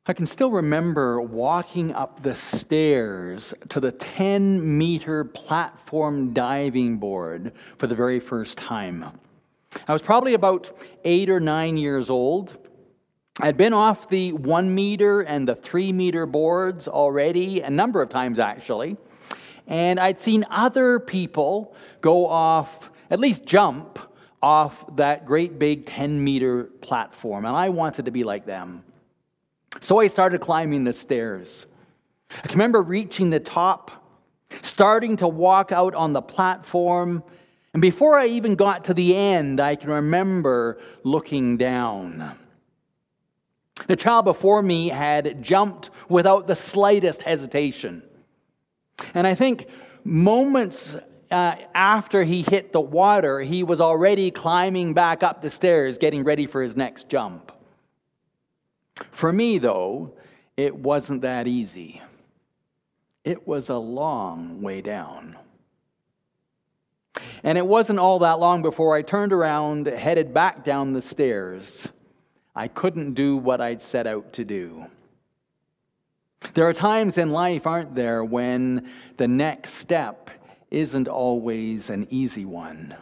I can still remember walking up the stairs to the 10-meter platform diving board for the very first time. I was probably about 8 or 9 years old. I'd been off the 1 meter and the 3 meter boards already, a number of times actually. And I'd seen other people go off, at least jump off that great big 10-meter platform. And I wanted to be like them. So I started climbing the stairs. I can remember reaching the top, starting to walk out on the platform. And before I even got to the end, I can remember looking down. The child before me had jumped without the slightest hesitation. And I think moments after he hit the water, he was already climbing back up the stairs, getting ready for his next jump. For me, though, it wasn't that easy. It was a long way down. And it wasn't all that long before I turned around, headed back down the stairs. I couldn't do what I'd set out to do. There are times in life, aren't there, when the next step isn't always an easy one.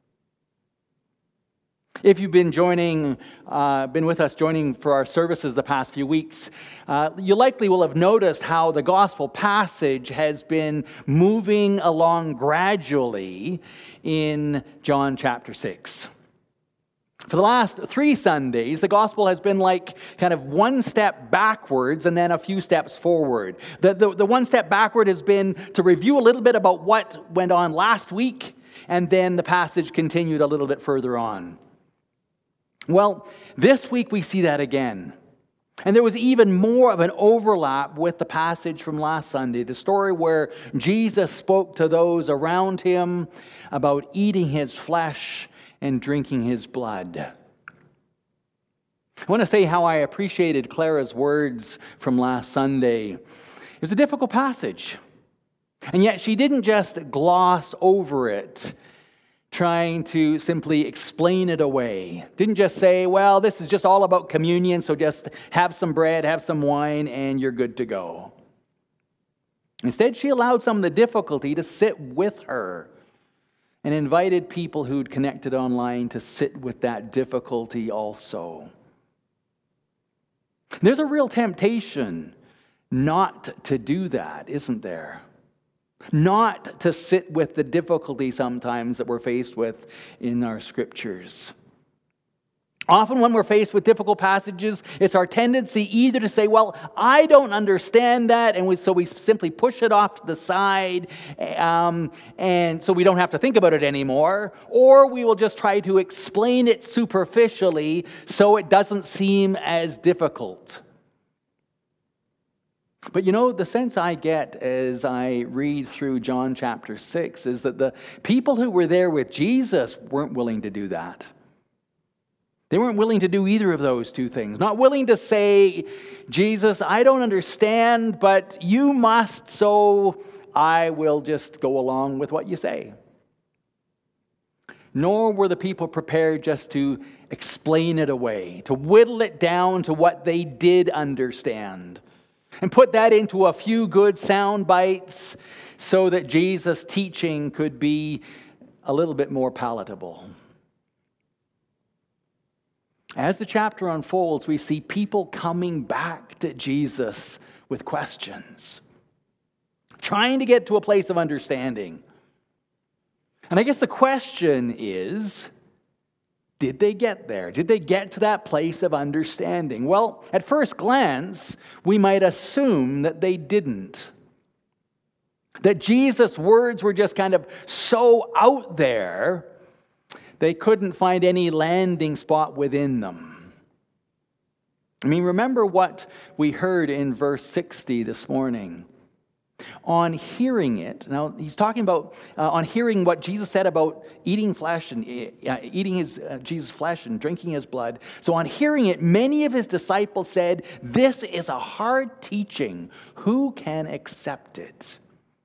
If you've been with us joining for our services the past few weeks, you likely will have noticed how the gospel passage has been moving along gradually in John chapter 6. For the last 3 Sundays, the gospel has been like kind of one step backwards and then a few steps forward. The one step backward has been to review a little bit about what went on last week, and then the passage continued a little bit further on. Well, this week we see that again. And there was even more of an overlap with the passage from last Sunday, the story where Jesus spoke to those around him about eating his flesh and drinking his blood. I want to say how I appreciated Clara's words from last Sunday. It was a difficult passage. And yet she didn't just gloss over it, trying to simply explain it away. Didn't just say, well, this is just all about communion, so just have some bread, have some wine, and you're good to go. Instead, she allowed some of the difficulty to sit with her and invited people who'd connected online to sit with that difficulty also. There's a real temptation not to do that, isn't there? Not to sit with the difficulty sometimes that we're faced with in our scriptures. Often when we're faced with difficult passages, it's our tendency either to say, well, I don't understand that, and so we simply push it off to the side, and so we don't have to think about it anymore, or we will just try to explain it superficially so it doesn't seem as difficult. But the sense I get as I read through John chapter 6 is that the people who were there with Jesus weren't willing to do that. They weren't willing to do either of those two things. Not willing to say, Jesus, I don't understand, but you must, so I will just go along with what you say. Nor were the people prepared just to explain it away, to whittle it down to what they did understand, and put that into a few good sound bites so that Jesus' teaching could be a little bit more palatable. As the chapter unfolds, we see people coming back to Jesus with questions, trying to get to a place of understanding. And I guess the question is, did they get there? Did they get to that place of understanding? Well, at first glance, we might assume that they didn't. That Jesus' words were just kind of so out there, they couldn't find any landing spot within them. I mean, remember what we heard in verse 60 this morning. On hearing it, now he's talking about on hearing what Jesus said about eating flesh and eating Jesus' flesh and drinking his blood. So on hearing it, many of his disciples said, "This is a hard teaching. Who can accept it?"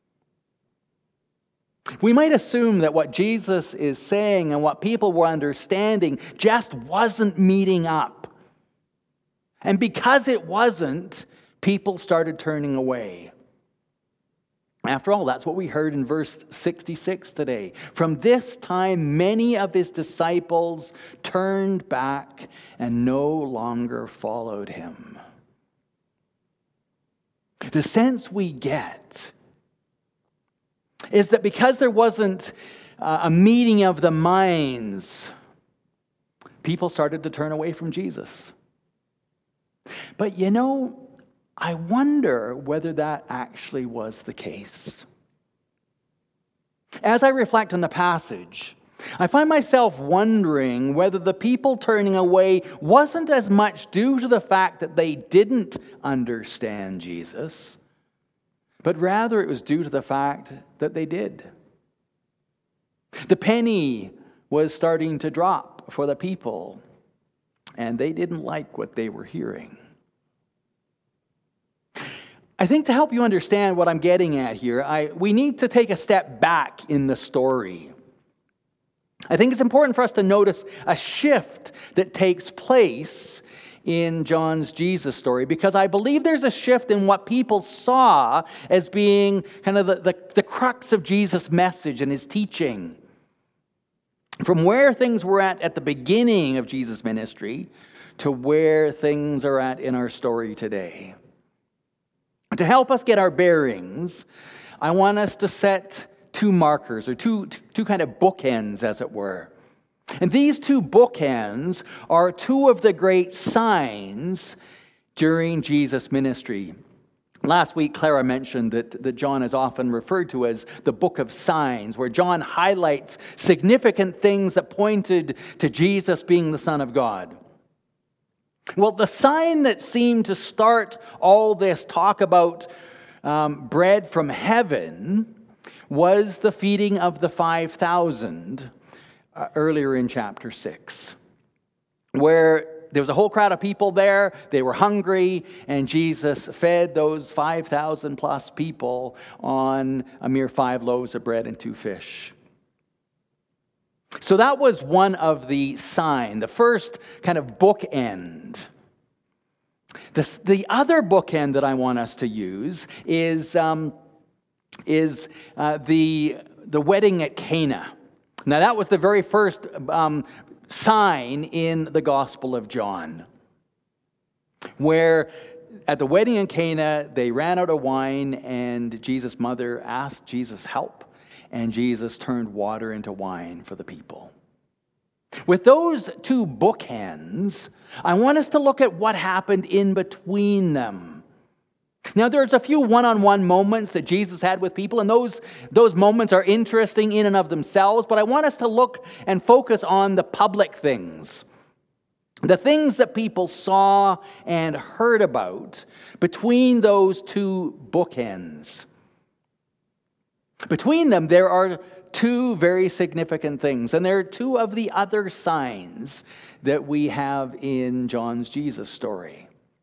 We might assume that what Jesus is saying and what people were understanding just wasn't meeting up. And because it wasn't, people started turning away. After all, that's what we heard in verse 66 today. From this time, many of his disciples turned back and no longer followed him. The sense we get is that because there wasn't a meeting of the minds, people started to turn away from Jesus. But I wonder whether that actually was the case. As I reflect on the passage, I find myself wondering whether the people turning away wasn't as much due to the fact that they didn't understand Jesus, but rather it was due to the fact that they did. The penny was starting to drop for the people, and they didn't like what they were hearing. I think to help you understand what I'm getting at here, we need to take a step back in the story. I think it's important for us to notice a shift that takes place in John's Jesus story, because I believe there's a shift in what people saw as being kind of the crux of Jesus' message and his teaching. From where things were at the beginning of Jesus' ministry to where things are at in our story today. To help us get our bearings, I want us to set two markers, or two kind of bookends, as it were. And these two bookends are two of the great signs during Jesus' ministry. Last week, Clara mentioned that John is often referred to as the book of signs, where John highlights significant things that pointed to Jesus being the Son of God. Well, the sign that seemed to start all this talk about bread from heaven was the feeding of the 5,000 earlier in chapter 6, where there was a whole crowd of people there. They were hungry, and Jesus fed those 5,000 plus people on a mere 5 loaves of bread and 2 fish. So that was one of the signs, the first kind of bookend. The other bookend that I want us to use is the wedding at Cana. Now that was the very first sign in the Gospel of John, where at the wedding in Cana they ran out of wine, and Jesus' mother asked Jesus help. And Jesus turned water into wine for the people. With those two bookends, I want us to look at what happened in between them. Now, there's a few one-on-one moments that Jesus had with people, and those moments are interesting in and of themselves, but I want us to look and focus on the public things. The things that people saw and heard about between those two bookends. Between them, there are two very significant things, and there are two of the other signs that we have in John's Jesus story.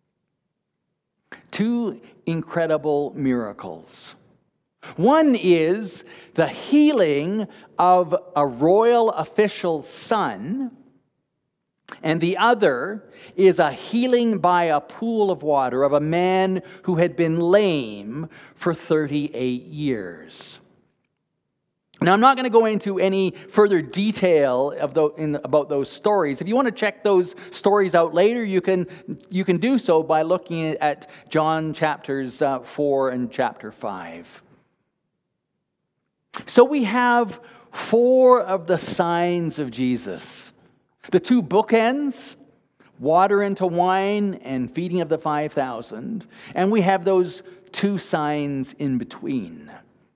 Two incredible miracles. One is the healing of a royal official's son, and the other is a healing by a pool of water of a man who had been lame for 38 years. Now, I'm not going to go into any further detail about those stories. If you want to check those stories out later, you can do so by looking at John chapters 4 and chapter 5. So we have 4 of the signs of Jesus. The two bookends, water into wine and feeding of the 5,000. And we have those 2 signs in between.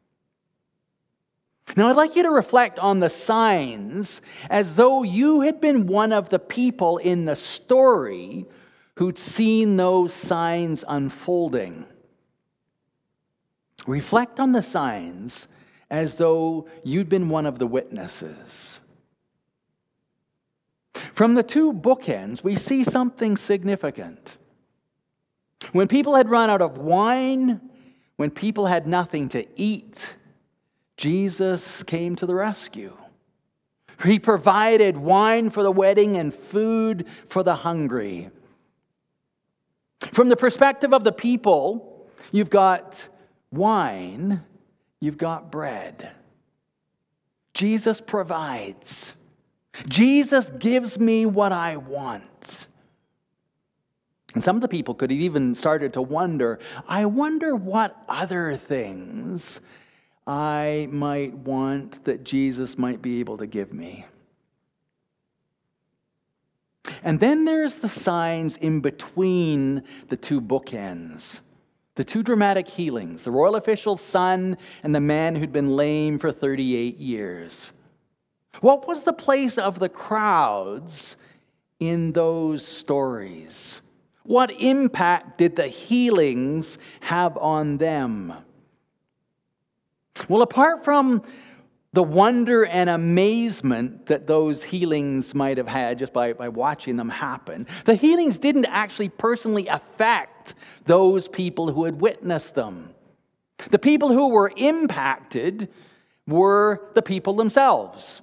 Now, I'd like you to reflect on the signs as though you had been one of the people in the story who'd seen those signs unfolding. Reflect on the signs as though you'd been one of the witnesses. From the two bookends, we see something significant. When people had run out of wine, when people had nothing to eat, Jesus came to the rescue. He provided wine for the wedding and food for the hungry. From the perspective of the people, you've got wine, you've got bread. Jesus provides. Jesus gives me what I want. And some of the people could have even started to wonder, I wonder what other things I might want that Jesus might be able to give me. And then there's the signs in between the two bookends. The two dramatic healings, the royal official's son and the man who'd been lame for 38 years. What was the place of the crowds in those stories? What impact did the healings have on them? Well, apart from the wonder and amazement that those healings might have had just by watching them happen, the healings didn't actually personally affect those people who had witnessed them. The people who were impacted were the people themselves.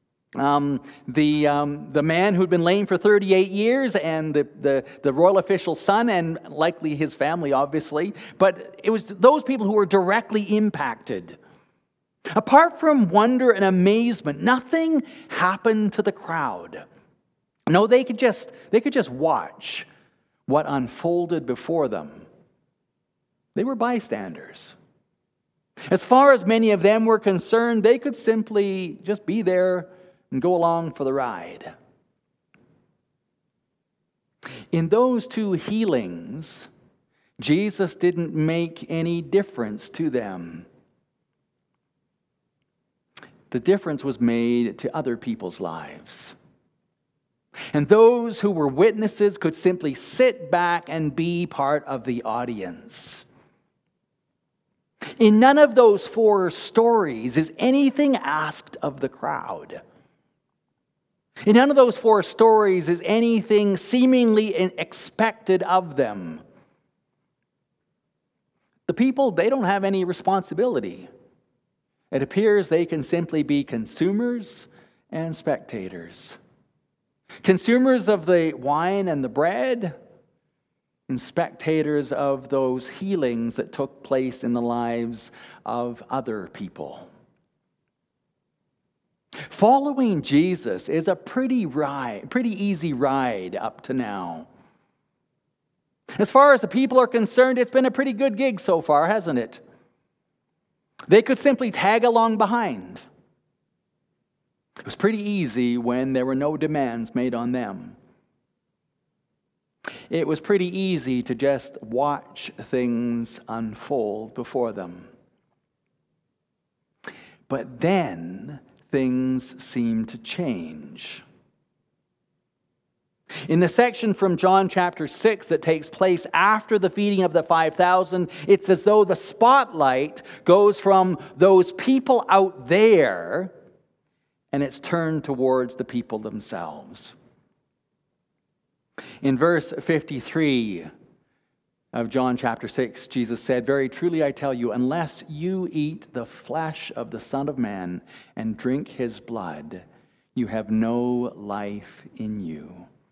The man who'd been lame for 38 years and the royal official's son and likely his family, obviously. But it was those people who were directly impacted. Apart from wonder and amazement, nothing happened to the crowd. No, they could just watch what unfolded before them. They were bystanders. As far as many of them were concerned, they could simply just be there and go along for the ride. In those two healings, Jesus didn't make any difference to them. The difference was made to other people's lives. And those who were witnesses could simply sit back and be part of the audience. In none of those four stories is anything asked of the crowd. In none of those four stories is anything seemingly expected of them. The people, they don't have any responsibility. It appears they can simply be consumers and spectators. Consumers of the wine and the bread, and spectators of those healings that took place in the lives of other people. Following Jesus is a pretty easy ride up to now. As far as the people are concerned, it's been a pretty good gig so far, hasn't it? They could simply tag along behind. It was pretty easy when there were no demands made on them. It was pretty easy to just watch things unfold before them. But then things seemed to change. In the section from John chapter 6 that takes place after the feeding of the 5,000, it's as though the spotlight goes from those people out there and it's turned towards the people themselves. In verse 53 of John chapter 6, Jesus said, "Very truly I tell you, unless you eat the flesh of the Son of Man and drink his blood, you have no life in you."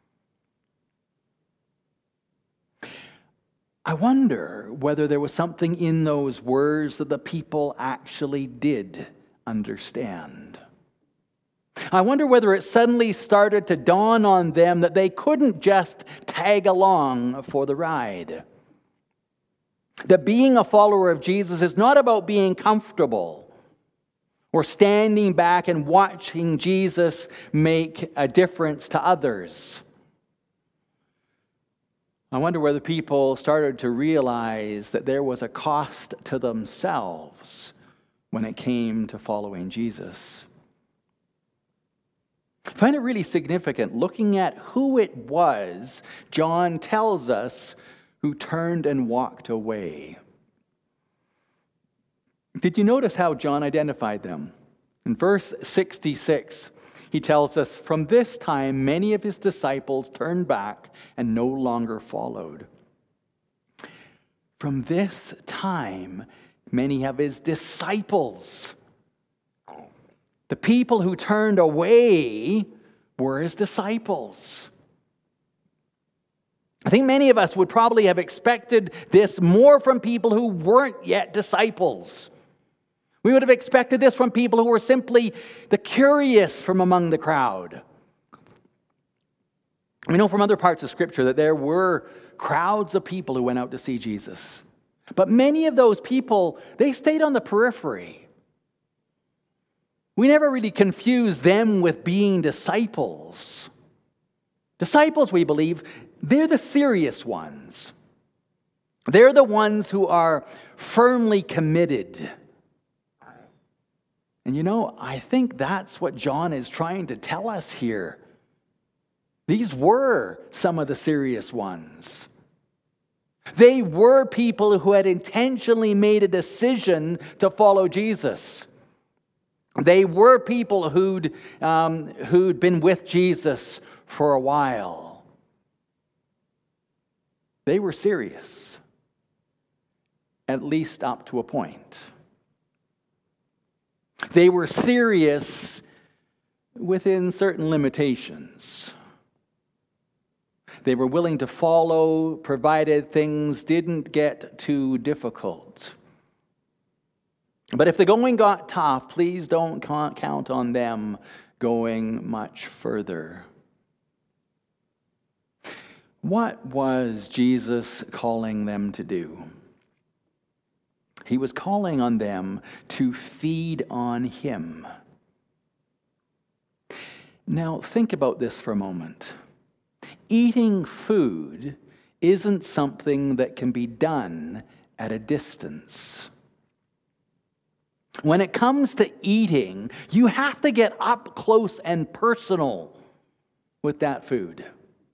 I wonder whether there was something in those words that the people actually did understand. I wonder whether it suddenly started to dawn on them that they couldn't just tag along for the ride. That being a follower of Jesus is not about being comfortable or standing back and watching Jesus make a difference to others. I wonder whether people started to realize that there was a cost to themselves when it came to following Jesus. I find it really significant looking at who it was John tells us who turned and walked away. Did you notice how John identified them? In verse 66, he tells us, "From this time, many of his disciples turned back and no longer followed." From this time, many of his disciples. The people who turned away were his disciples. I think many of us would probably have expected this more from people who weren't yet disciples. We would have expected this from people who were simply the curious from among the crowd. We know from other parts of Scripture that there were crowds of people who went out to see Jesus. But many of those people, they stayed on the periphery. We never really confused them with being disciples. Disciples, we believe, they're the serious ones. They're the ones who are firmly committed. And I think that's what John is trying to tell us here. These were some of the serious ones. They were people who had intentionally made a decision to follow Jesus. They were people who'd been with Jesus for a while. They were serious, at least up to a point. They were serious within certain limitations. They were willing to follow, provided things didn't get too difficult. But if the going got tough, please don't count on them going much further. What was Jesus calling them to do? He was calling on them to feed on Him. Now, think about this for a moment. Eating food isn't something that can be done at a distance. When it comes to eating, you have to get up close and personal with that food.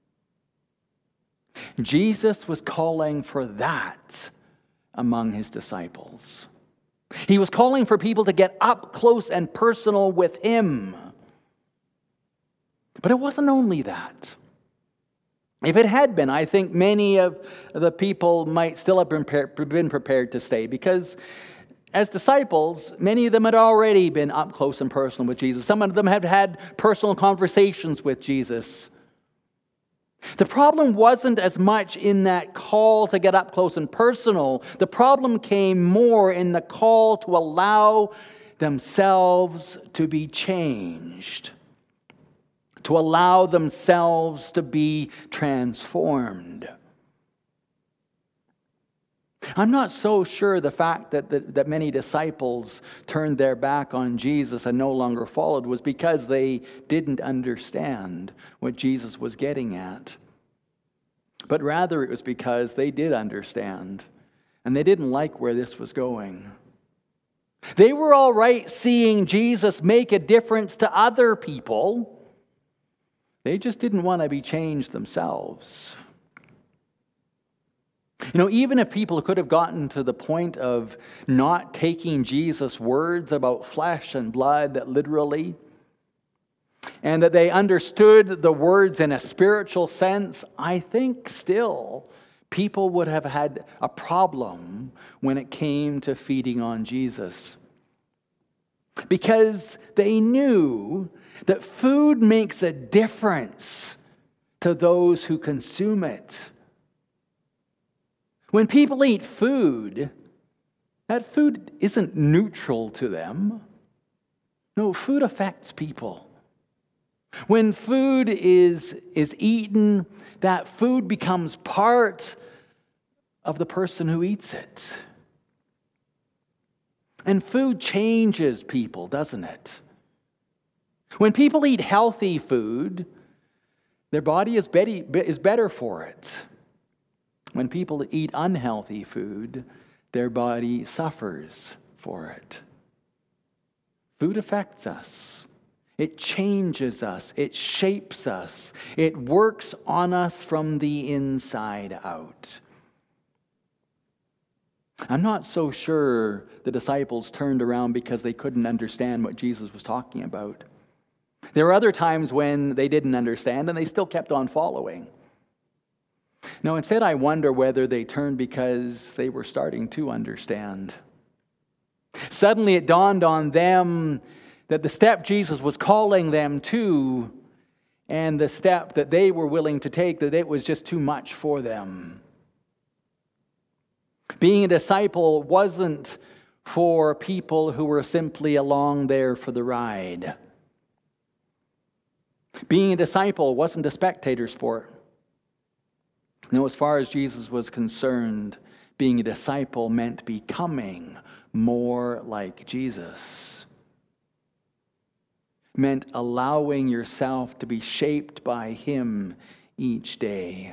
Jesus was calling for that among His disciples. He was calling for people to get up close and personal with Him. But it wasn't only that. If it had been, I think many of the people might still have been prepared to stay, because as disciples, many of them had already been up close and personal with Jesus. Some of them had had personal conversations with Jesus. The problem wasn't as much in that call to get up close and personal. The problem came more in the call to allow themselves to be changed, to allow themselves to be transformed. I'm not so sure the fact that many disciples turned their back on Jesus and no longer followed was because they didn't understand what Jesus was getting at. But rather it was because they did understand, and they didn't like where this was going. They were all right seeing Jesus make a difference to other people. They just didn't want to be changed themselves. Even if people could have gotten to the point of not taking Jesus' words about flesh and blood literally, and that they understood the words in a spiritual sense, I think still people would have had a problem when it came to feeding on Jesus. Because they knew that food makes a difference to those who consume it. When people eat food, that food isn't neutral to them. No, food affects people. When food is eaten, that food becomes part of the person who eats it. And food changes people, doesn't it? When people eat healthy food, their body is better for it. When people eat unhealthy food, their body suffers for it. Food affects us. It changes us. It shapes us. It works on us from the inside out. I'm not so sure the disciples turned around because they couldn't understand what Jesus was talking about. There were other times when they didn't understand and they still kept on following. No, instead I wonder whether they turned because they were starting to understand. Suddenly it dawned on them that the step Jesus was calling them to and the step that they were willing to take, that it was just too much for them. Being a disciple wasn't for people who were simply along there for the ride. Being a disciple wasn't a spectator sport. No, as far as Jesus was concerned, being a disciple meant becoming more like Jesus. Meant allowing yourself to be shaped by Him each day.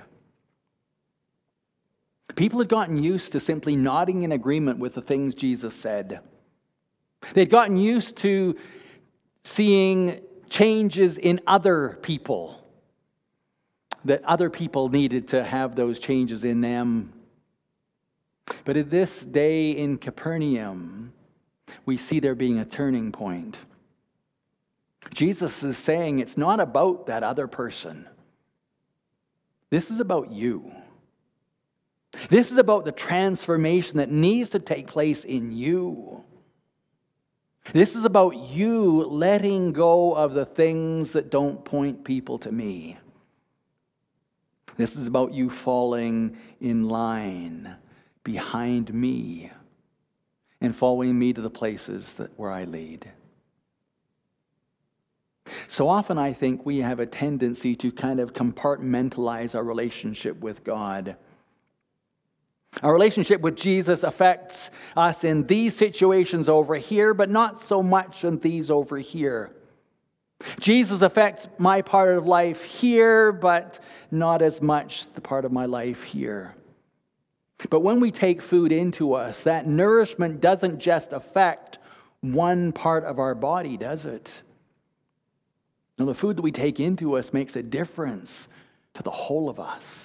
People had gotten used to simply nodding in agreement with the things Jesus said. They'd gotten used to seeing changes in other people, that other people needed to have those changes in them. But in this day in Capernaum, we see there being a turning point. Jesus is saying it's not about that other person. This is about you. This is about the transformation that needs to take place in you. This is about you letting go of the things that don't point people to me. This is about you falling in line behind me and following me to the places where I lead. So often I think we have a tendency to kind of compartmentalize our relationship with God. Our relationship with Jesus affects us in these situations over here, but not so much in these over here. Jesus affects my part of life here, but not as much the part of my life here. But when we take food into us, that nourishment doesn't just affect one part of our body, does it? No, the food that we take into us makes a difference to the whole of us.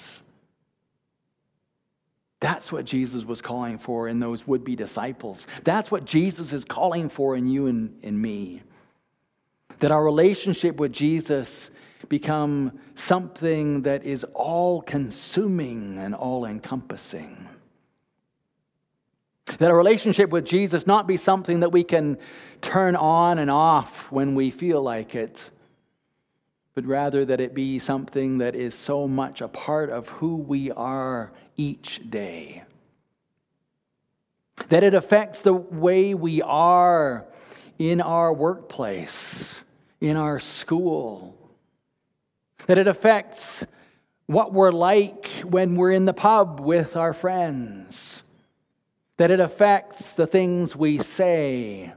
That's what Jesus was calling for in those would-be disciples. That's what Jesus is calling for in you and in me. That our relationship with Jesus become something that is all-consuming and all-encompassing. That our relationship with Jesus not be something that we can turn on and off when we feel like it, but rather that it be something that is so much a part of who we are each day. That it affects the way we are in our workplace, in our school. That it affects what we're like when we're in the pub with our friends. That it affects the things we say.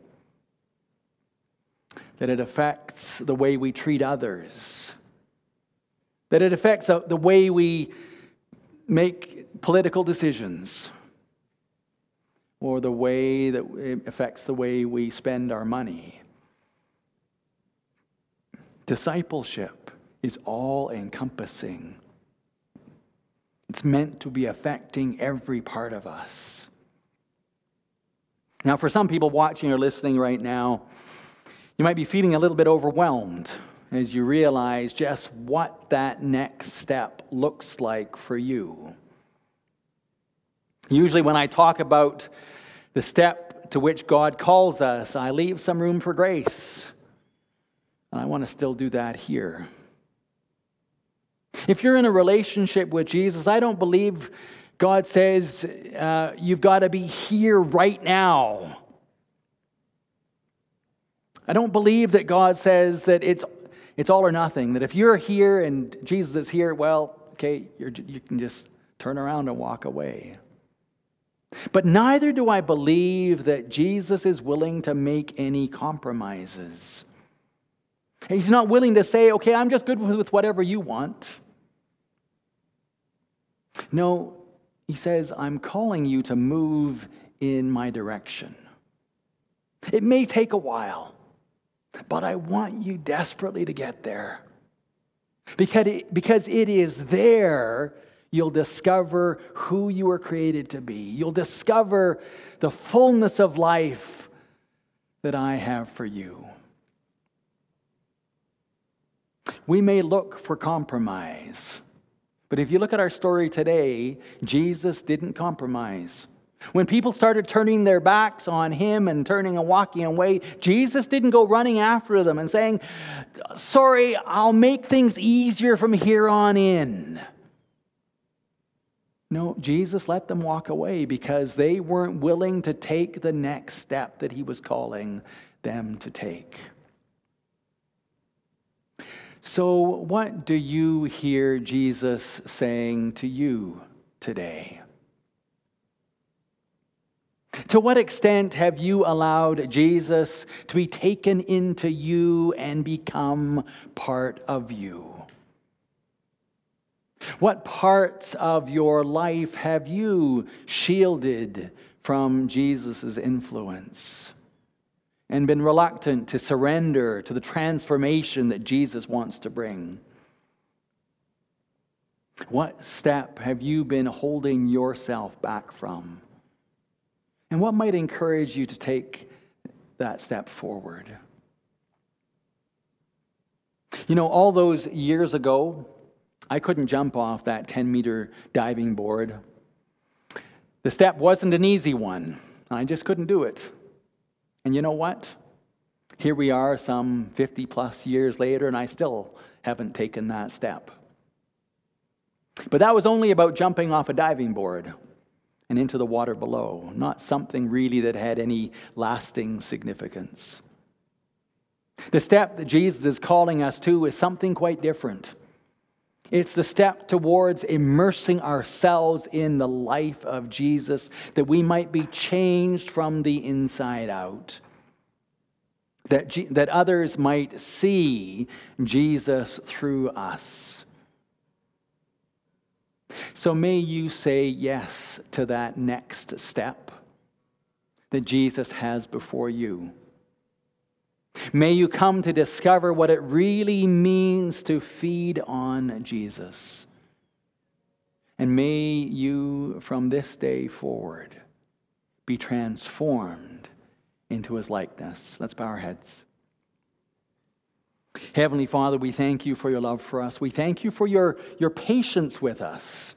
That it affects the way we treat others. That it affects the way we make political decisions. Or the way that it affects the way we spend our money. Discipleship is all-encompassing. It's meant to be affecting every part of us. Now, for some people watching or listening right now, you might be feeling a little bit overwhelmed as you realize just what that next step looks like for you. Usually when I talk about the step to which God calls us, I leave some room for grace. And I want to still do that here. If you're in a relationship with Jesus, I don't believe God says you've got to be here right now. I don't believe that God says that it's all or nothing. That if you're here and Jesus is here, well, okay, you can just turn around and walk away. But neither do I believe that Jesus is willing to make any compromises. He's not willing to say, okay, I'm just good with whatever you want. No, he says, I'm calling you to move in my direction. It may take a while, but I want you desperately to get there. Because it is there you'll discover who you were created to be. You'll discover the fullness of life that I have for you. We may look for compromise, but if you look at our story today, Jesus didn't compromise. When people started turning their backs on him and turning and walking away, Jesus didn't go running after them and saying, sorry, I'll make things easier from here on in. No, Jesus let them walk away because they weren't willing to take the next step that he was calling them to take. So, what do you hear Jesus saying to you today? To what extent have you allowed Jesus to be taken into you and become part of you? What parts of your life have you shielded from Jesus' influence and been reluctant to surrender to the transformation that Jesus wants to bring? What step have you been holding yourself back from? And what might encourage you to take that step forward? You know, all those years ago, I couldn't jump off that 10-meter diving board. The step wasn't an easy one. I just couldn't do it. And you know what? Here we are some 50 plus years later, and I still haven't taken that step. But that was only about jumping off a diving board and into the water below, not something really that had any lasting significance. The step that Jesus is calling us to is something quite different. It's the step towards immersing ourselves in the life of Jesus, that we might be changed from the inside out. That others might see Jesus through us. So may you say yes to that next step that Jesus has before you. May you come to discover what it really means to feed on Jesus. And may you, from this day forward, be transformed into his likeness. Let's bow our heads. Heavenly Father, we thank you for your love for us. We thank you for your patience with us.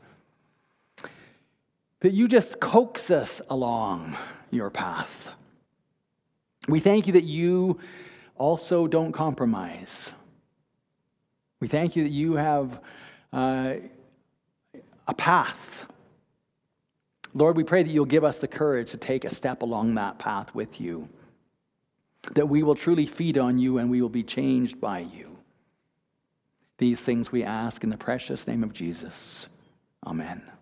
That you just coax us along your path. We thank you that you also don't compromise. We thank you that you have a path. Lord, we pray that you'll give us the courage to take a step along that path with you. That we will truly feed on you and we will be changed by you. These things we ask in the precious name of Jesus. Amen.